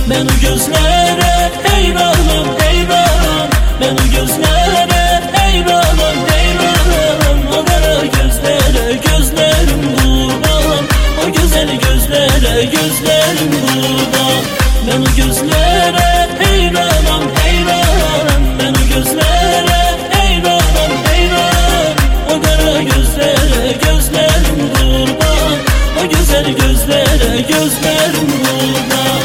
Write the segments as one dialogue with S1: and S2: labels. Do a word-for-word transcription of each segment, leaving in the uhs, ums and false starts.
S1: Ben o gözlere heyranım, heyran. Ben o gözlere heyranım, heyran. O kara gözlere gözlerim kurban. O güzel gözlere gözlerim kurban. Ben o gözlere heyranım, heyran. Ben o gözlere heyranım, heyran. O kara gözlere gözlerim kurban. O güzel gözlere gözlerim kurban.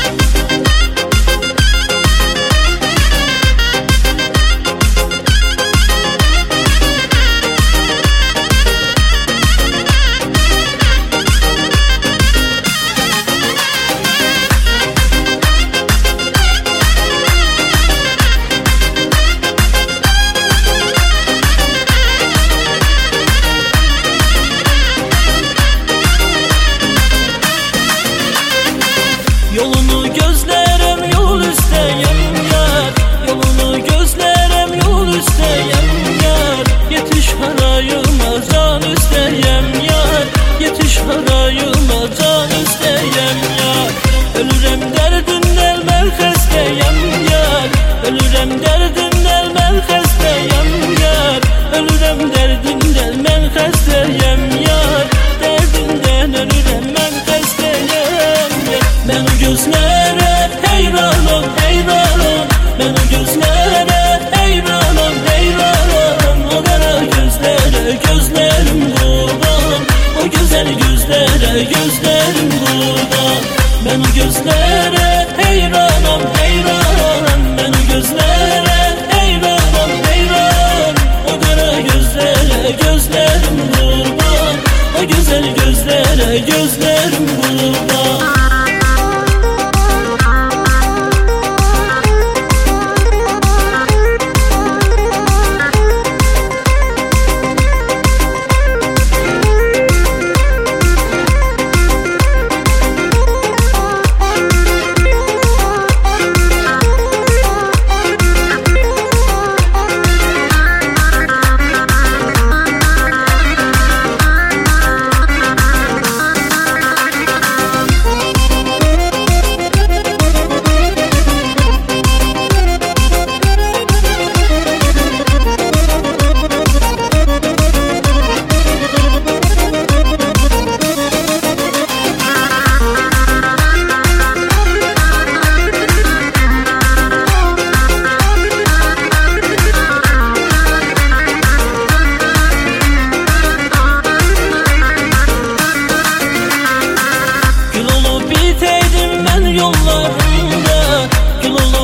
S1: Yolunu gözlerim yol isteyem yar. Yolunu gözlerim yol isteyem yar. Yetiş harayıma can isteyem yar. Yetiş harayıma can isteyem yar. Ölürem derdinden ben hastayım yar. Ölürem derdinden ben hastayım yar. Ölürem derdinden ben hastayım yar. Derdinden ölürem ben hastayım yar. Ben o gözlere heyranım, heyranım. Ben o gözlere heyranım, heyranım. O kara gözlere gözlerim kurban. O güzel gözlere gözlerim kurban. Ben o gözlere heyranım, heyran. Ben o gözlere heyranım, heyran. O kara gözlere gözlerim kurban. O güzel gözlere gözlerim kurban. Yollarında, gül olup